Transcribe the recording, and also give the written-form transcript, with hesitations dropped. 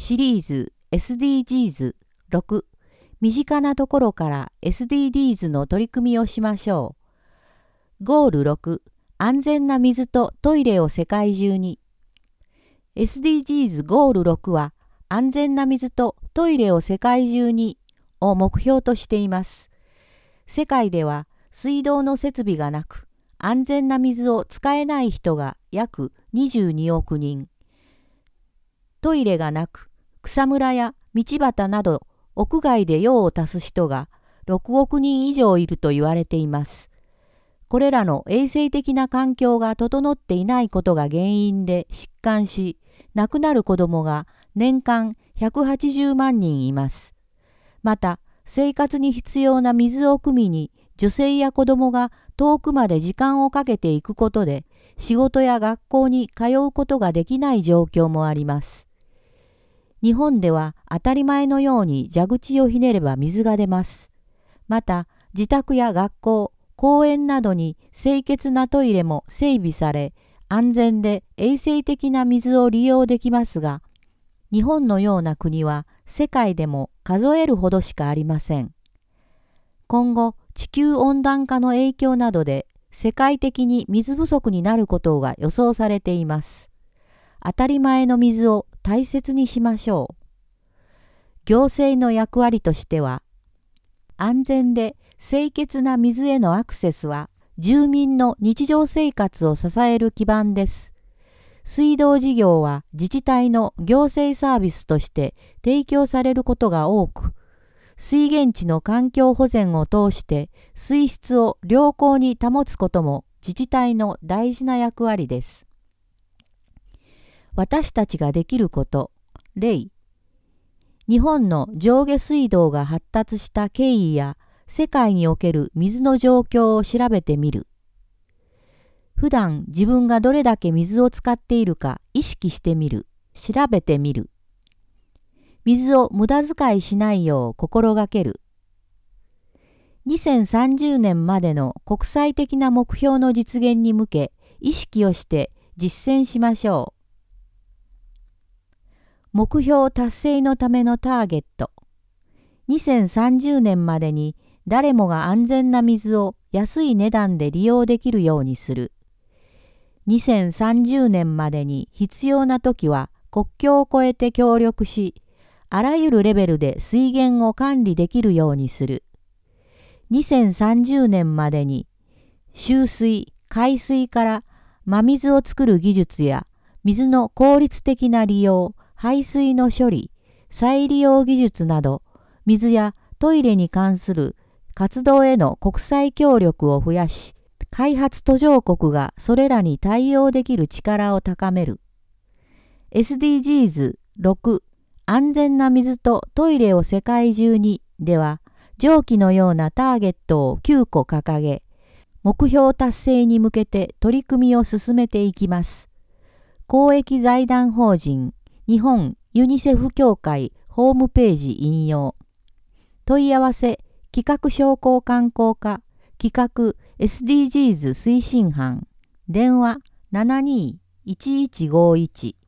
シリーズ SDGs6 身近なところから SDGs の取り組みをしましょう。ゴール6安全な水とトイレを世界中に。 SDGs ゴール6は安全な水とトイレを世界中にを目標としています。世界では水道の設備がなく安全な水を使えない人が約22億人。トイレがなく草むらや道端など屋外で用を足す人が6億人以上いると言われています。これらの衛生的な環境が整っていないことが原因で疾患し、亡くなる子どもが年間180万人います。また、生活に必要な水を汲みに女性や子どもが遠くまで時間をかけていくことで、仕事や学校に通うことができない状況もあります。日本では当たり前のように蛇口をひねれば水が出ます。また、自宅や学校、公園などに清潔なトイレも整備され、安全で衛生的な水を利用できますが、日本のような国は世界でも数えるほどしかありません。今後、地球温暖化の影響などで世界的に水不足になることが予想されています。当たり前の水を大切にしましょう。行政の役割としては、安全で清潔な水へのアクセスは住民の日常生活を支える基盤です。水道事業は自治体の行政サービスとして提供されることが多く、水源地の環境保全を通して水質を良好に保つことも自治体の大事な役割です。私たちができること、例、日本の上下水道が発達した経緯や世界における水の状況を調べてみる。普段自分がどれだけ水を使っているか意識してみる。調べてみる。水を無駄遣いしないよう心がける。2030年までの国際的な目標の実現に向け意識をして実践しましょう。目標達成のためのターゲット。2030年までに誰もが安全な水を安い値段で利用できるようにする。2030年までに必要なときは国境を越えて協力し、あらゆるレベルで水源を管理できるようにする。2030年までに集水・海水から真水を作る技術や水の効率的な利用、排水の処理、再利用技術など、水やトイレに関する活動への国際協力を増やし、開発途上国がそれらに対応できる力を高める。SDGs6 安全な水とトイレを世界中にでは、上記のようなターゲットを9個掲げ、目標達成に向けて取り組みを進めていきます。公益財団法人日本ユニセフ協会ホームページ引用。問い合わせ企画商工観光課企画 SDGs 推進班電話72-1151